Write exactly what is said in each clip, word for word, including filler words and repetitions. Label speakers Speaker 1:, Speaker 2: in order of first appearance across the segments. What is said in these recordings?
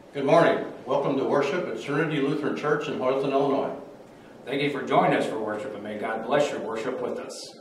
Speaker 1: Good morning. Welcome to worship at Serenity Lutheran Church in Hoyleton, Illinois.
Speaker 2: Thank you for joining us for worship, and may God bless your worship with us.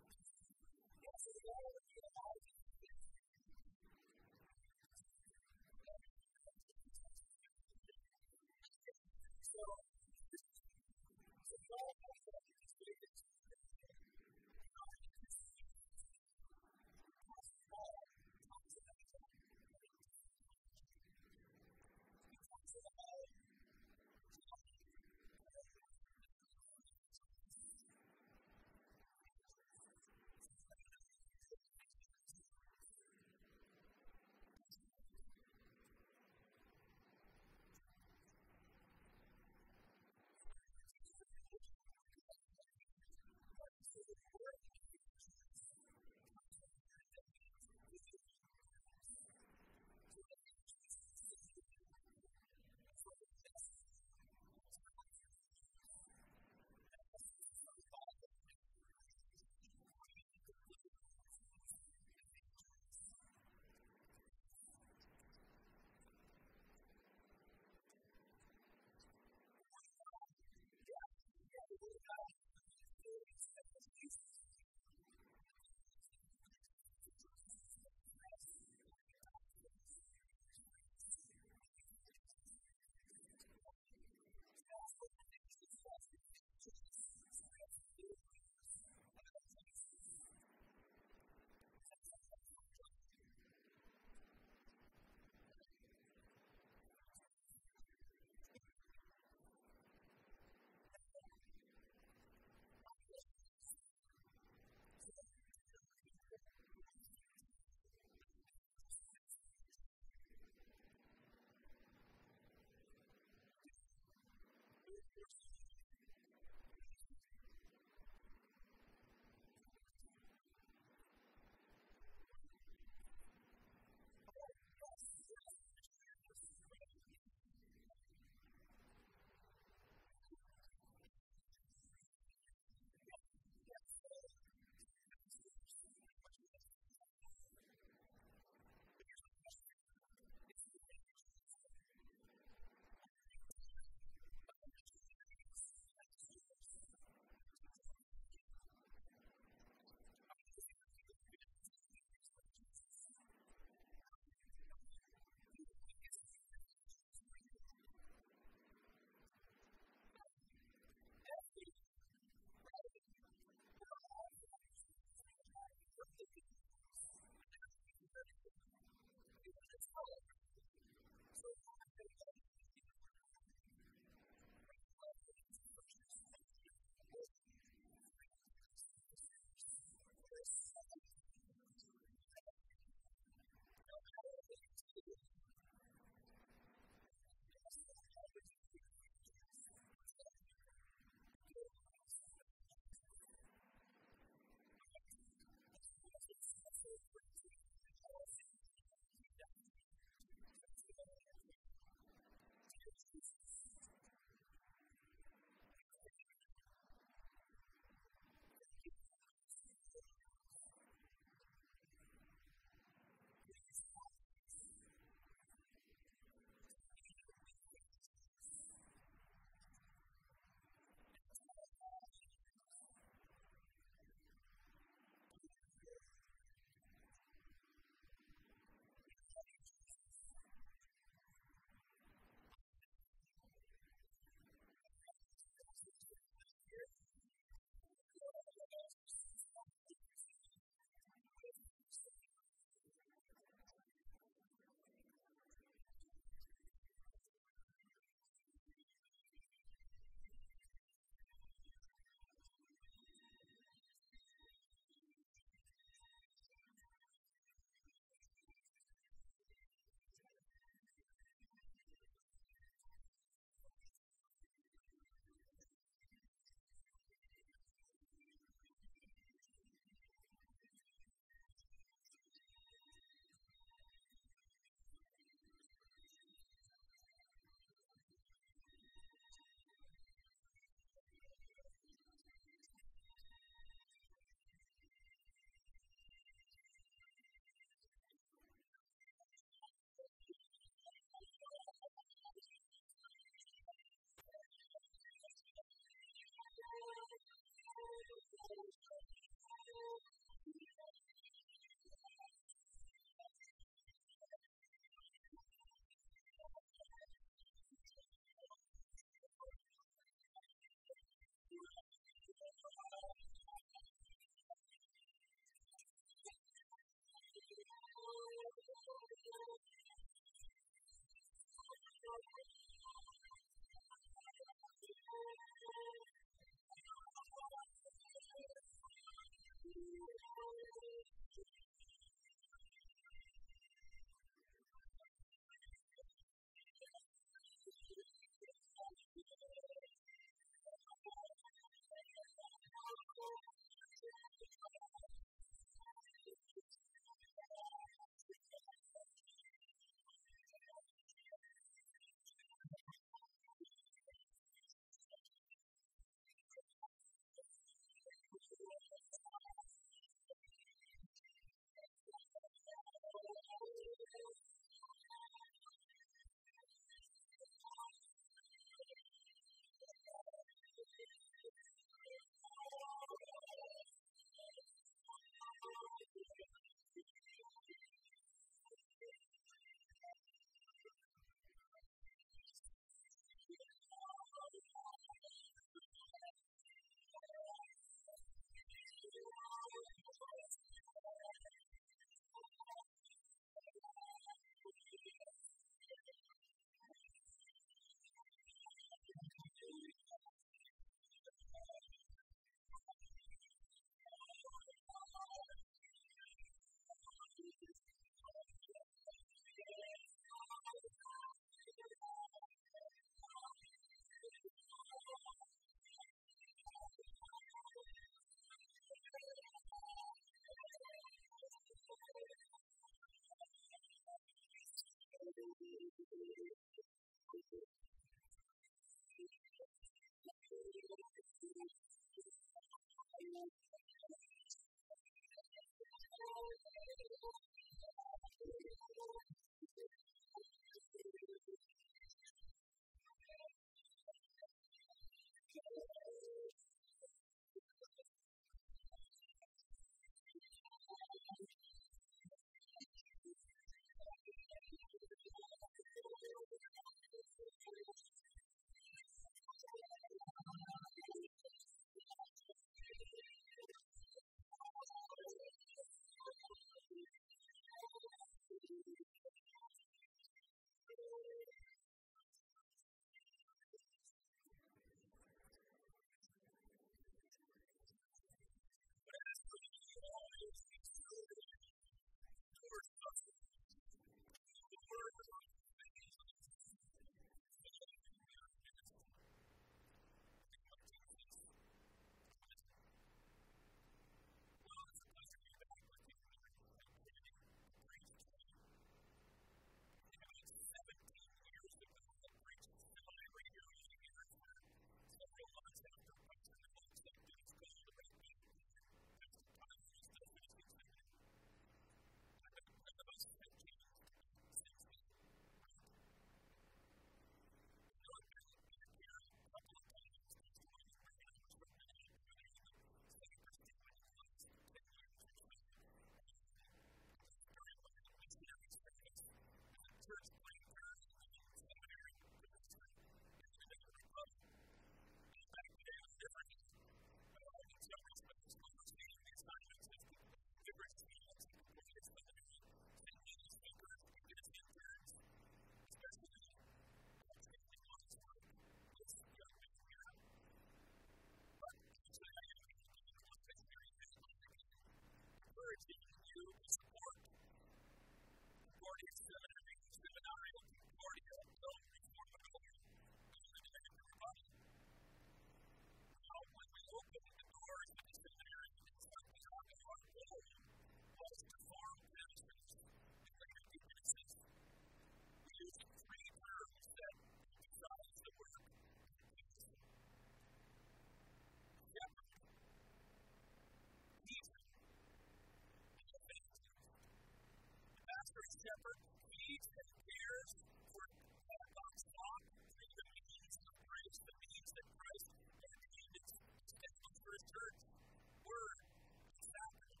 Speaker 3: Shepherd feeds and cares for God's flock through the means of grace, the means that Christ ordained its schedule for his church. Word, sacrament.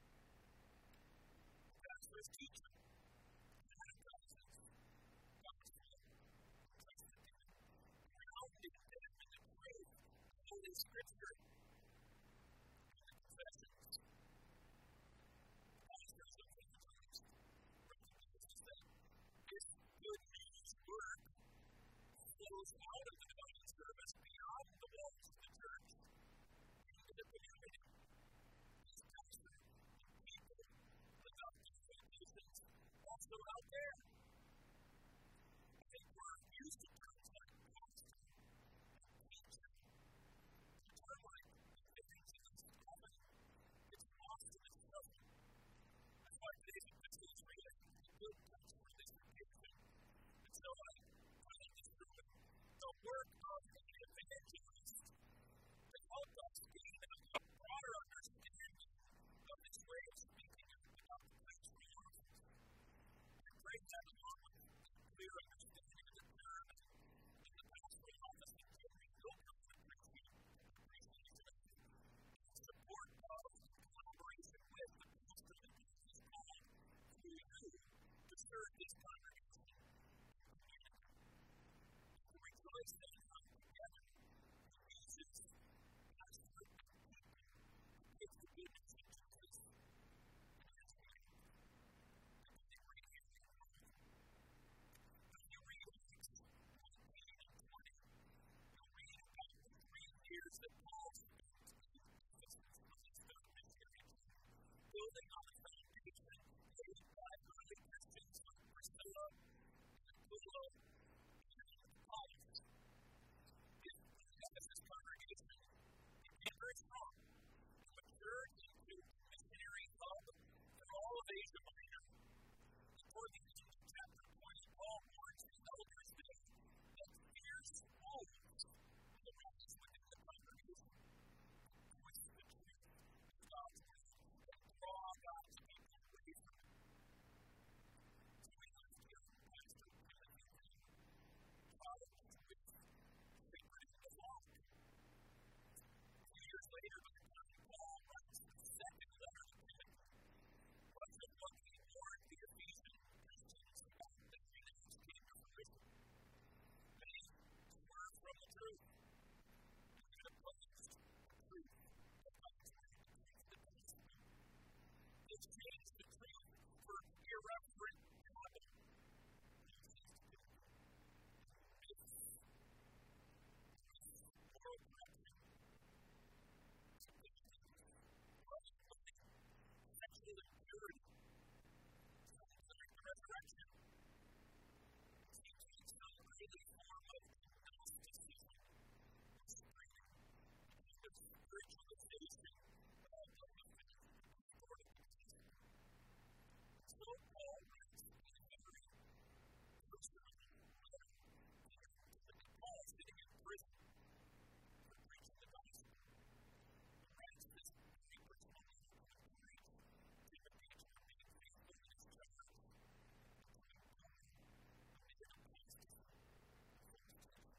Speaker 3: That's for his teaching. Catechizes, gospel, grounding them in the truth of Holy Scripture, and the confessions. Pastors of this good news work So out there, I think we're used to terms like pastor, teacher, a term like evangelist, prophet. It's lost in its structure. That's why today's epistle is really a good text for this occasion. And so I titled this sermon, The Work of an Evangelist, to help us gain a broader understanding of this way of speaking about the ministry of orphans. And break that along with a clear understanding of the term in the pastoral office that Jeremy Wilkins appreciated today. In support of collaboration with the pastor that Jesus is called through you to serve this congregation and community. To rejoice in and come together to Jesus as the people who gives the goodness of Jesus and his community. And they bring him in life. If you read Acts nineteen and twenty, you'll read about the three years that Paul spent in Ephesus with his fellow missionaries, building on the foundation laid by early Christians like Priscilla and Aquila and Apollos. The Ephesus congregation became very strong and matured into a missionary hub for all of Asia Minor. Toward the end of chapter twenty, Paul warns the elders there that fierce wolves will rise within the congregation, twist the truth of God's word, and draw God's people away from it. So we left here from Pastor Timothy Lee, challenged with secret of the flock. A few years later, by the time Paul writes the second letter to Timothy, much of what he warned the Ephesian Christians about that renounced came to fruition. Many swerved from the truth, and even opposed the truth of God's word against the gospel. Exchanged the truth for irreverent babble. Myths, moral corruption, lust, money, sexual impurity, self-centered resurrection, teaching some early form of Gnosticism, spreading the spiritualization of the faith according to Jesus. So Paul writes in Hebrews, first letter, Paul sitting in prison for preaching the gospel. He writes this very personal letter to encourage Timothy to remain faithful in his charge and to endure amid apostasy and false teaching.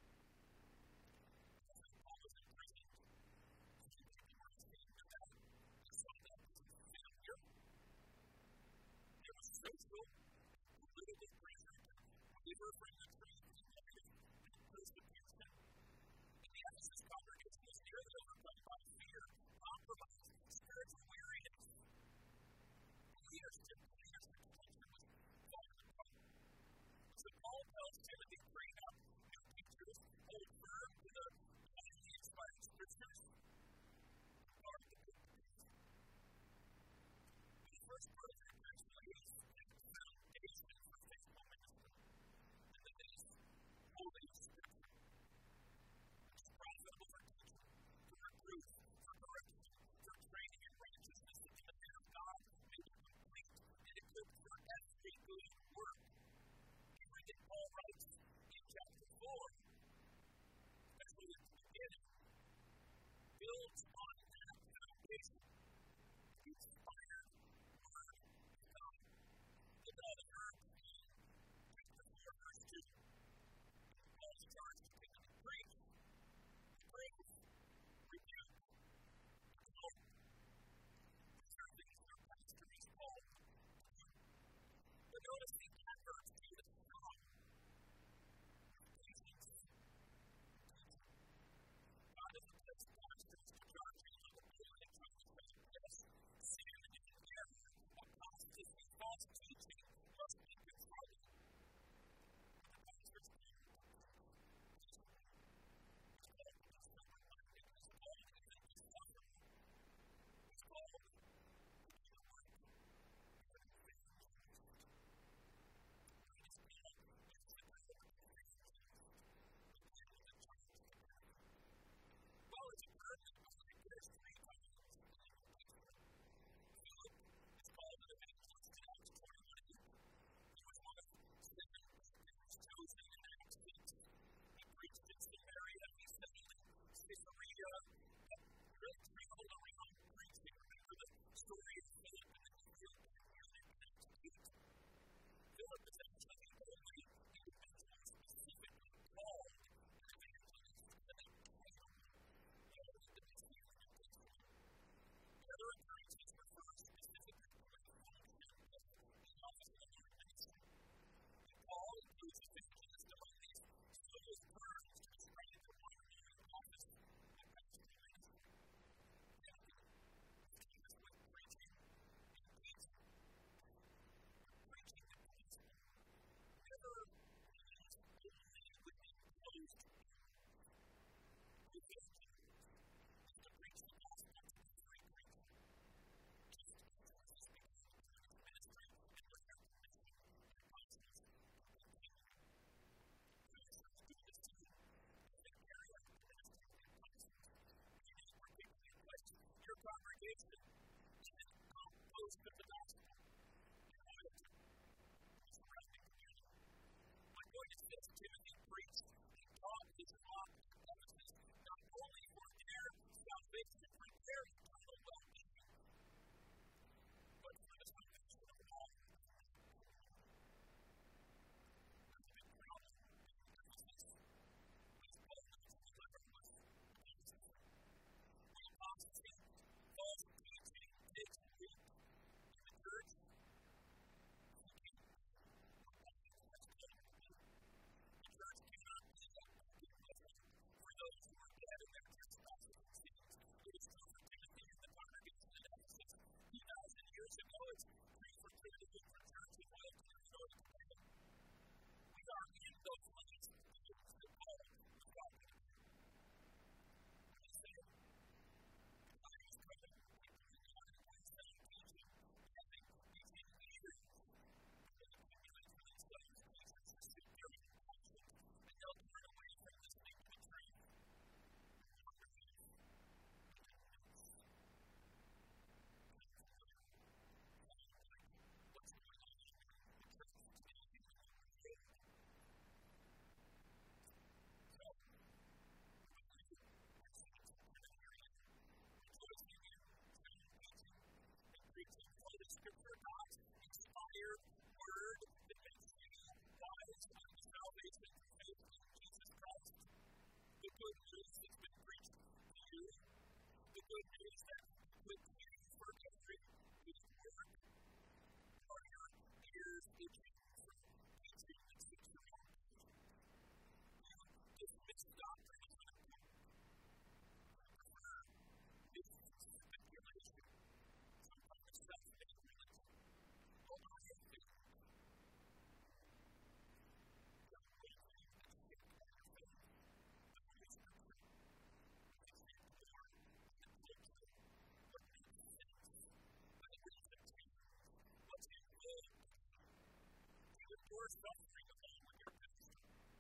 Speaker 3: As Paul was imprisoned, he was saying that he saw that as a failure. There was social and political pressure to waver from the truth in light of persecution. And the Ephesus congregation was nearly overcome by fear, compromise, spiritual weariness. Leadership, leadership culture was falling apart. So Paul tells Timothy, bring up new teachers, hold firm to the divinely inspired scriptures, and guard the good faith. The first part of that text lays the foundation for faithful ministry, and that is holy scripture. It's profitable for teaching, for reproof, for correction, for training in righteousness, that the man of God may be complete and equipped for every good work. You read that Paul writes in chapter four, especially at the beginning, builds on that foundation, the inspired word of God. Look at all the verbs in chapter four, verse two. Paul's charge to Timothy, preach, reprove, rebuke, exhort. These are things that our pastor is called to do. But notice the adverbs to the strong. Patience, teaching. God doesn't place pastors to charge you on the daily and try to say, yes, sin and error, apostasy, false teaching must be confronted. But the pastor's called to teach. He's called to be sober-minded. He's called to even be suffering. He's called to do the work of an evangelist. It says Timothy preached and taught his flock in Ephesus, not only for their salvation, for their eternal well-being, but for the salvation of all. There's a big problem in Ephesus. It's boldness to deliver us from Jesus. When apostasy, false teaching takes root in the church, the church cannot be a for those who are dead in their trespasses and sins. It is true for Timothy and the congregation in Ephesus two thousand years ago. It's true for Timothy and for church in Wellington, Minnesota today. We are in those last days that Paul was talking about. He said, the time is coming when you are going to start teaching, having teaching leaders. And they'll turn away from listening to the truth. What's going on in the church today? So, rejoicing in teaching and preaching Holy Scripture, God's inspired word that makes you wise unto salvation through faith in Jesus Christ. The good news that's been preached to you, the good news that with you for every good work, are your ears itching for teaching that suits your own passion. You dismiss doctrine as unimportant. You prefer myths, speculation, sometimes self-made religion, over your faith. Your suffering along with your pastor.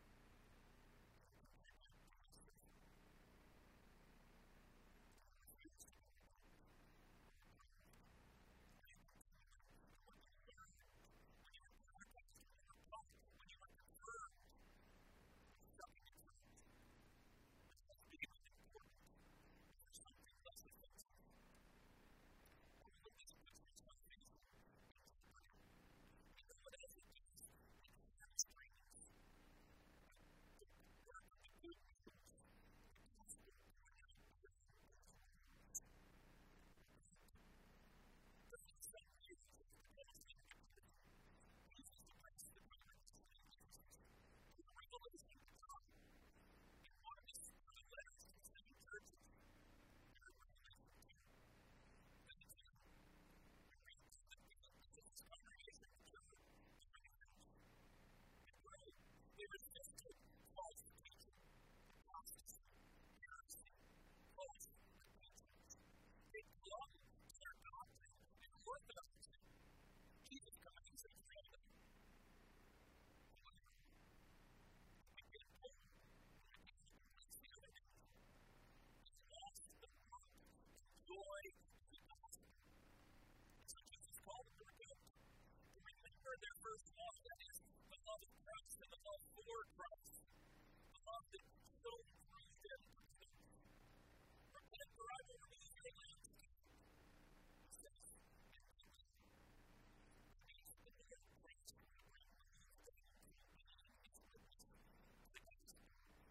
Speaker 3: They resisted false teaching, apostasy, heresy, false repentance. They clung to their doctrine and orthodoxy. Jesus comes and says, "Friend, I get home, it's the other day. It's lost the fruit, joy, the gospel." So Jesus called them to repent, to remember their first love, that is, the love of Christ and the love for Christ, the love that shone through them to faith. Repent, for I will remove your land to you. He says, and teach you. These are the good things that will remove them to being its witness to the gospel.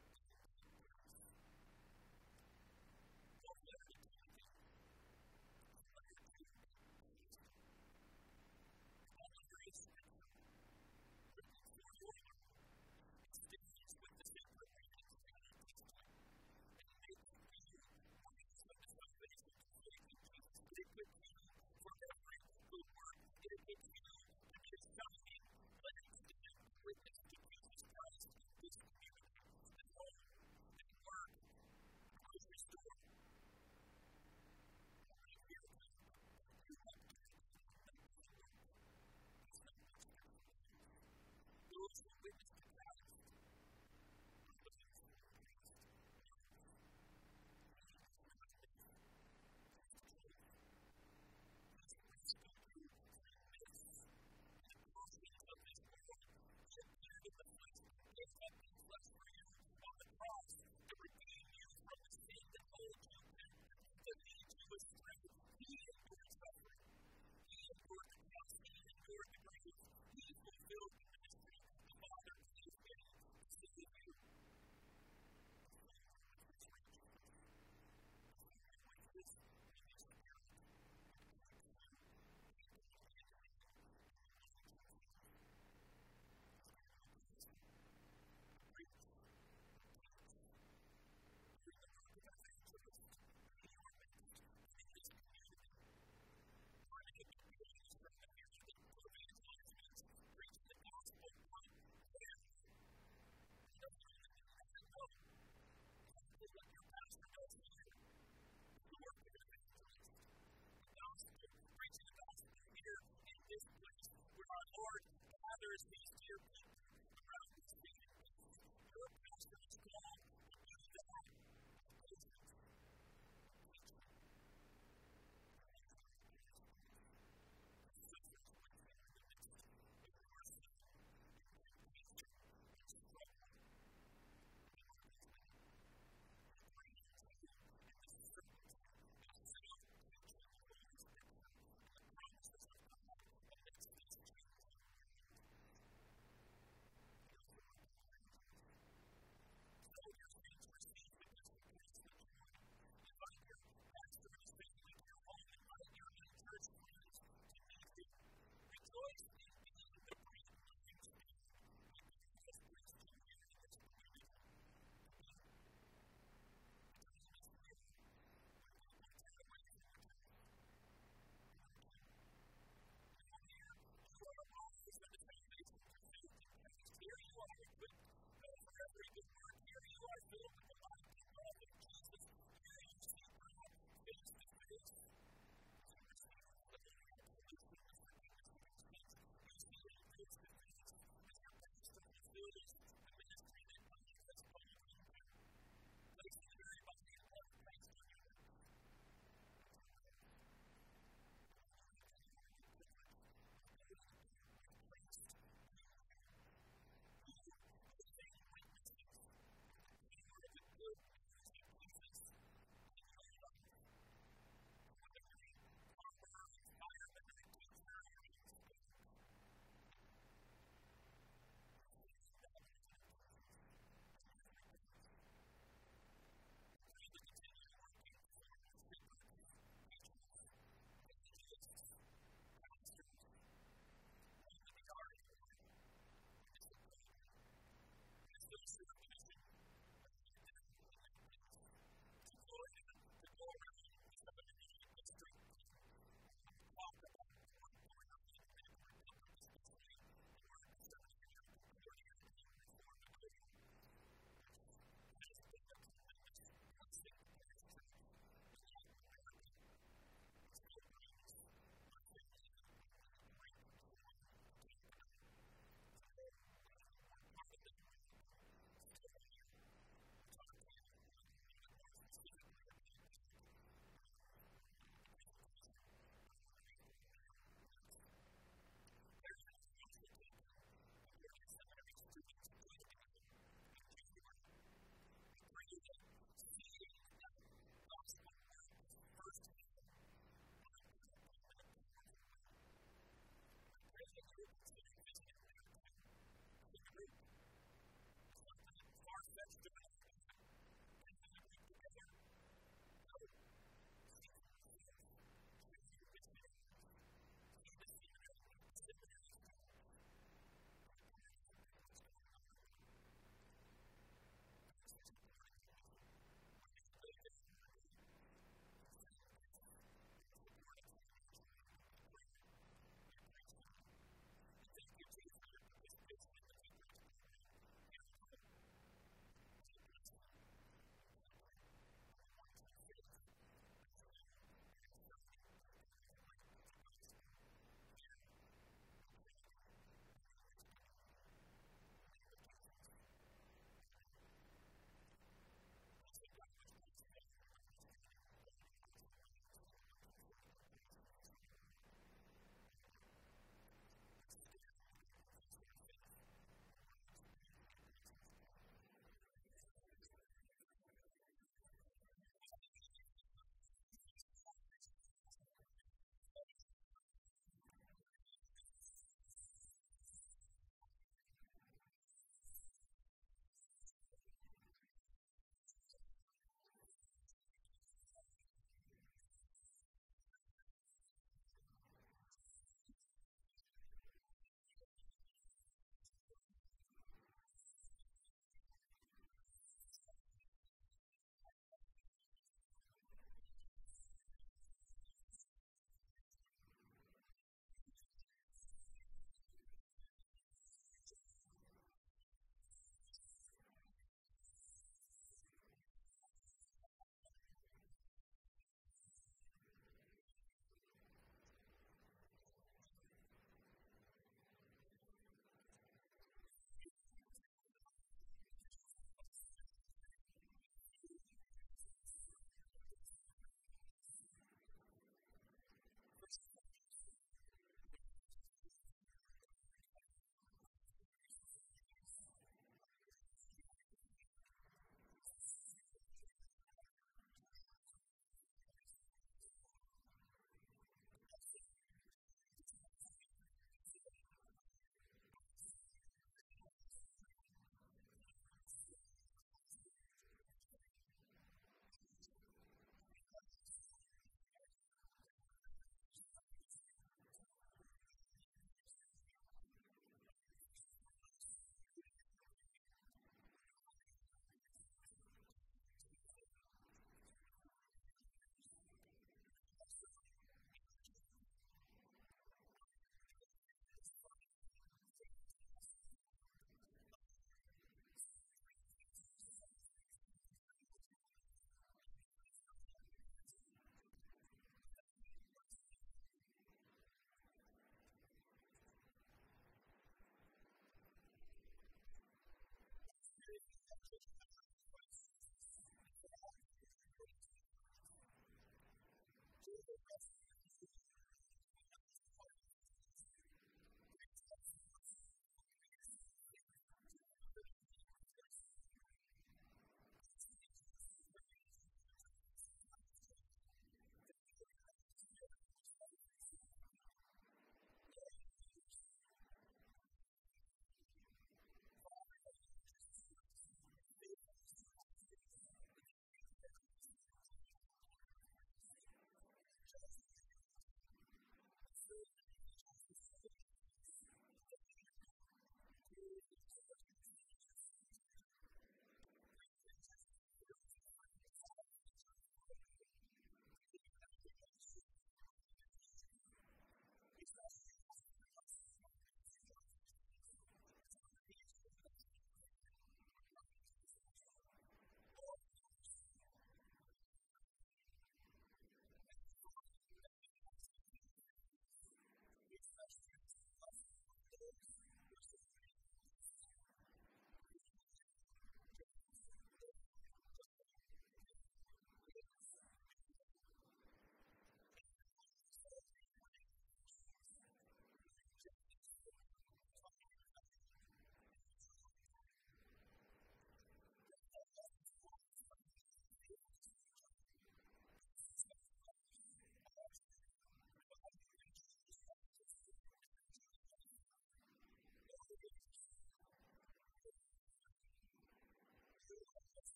Speaker 3: Paul's letter to Timothy is a letter to Jesus. All under his scripture, written for your learning. It's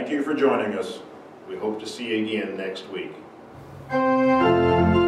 Speaker 4: Thank you for joining us. We hope to see you again next week.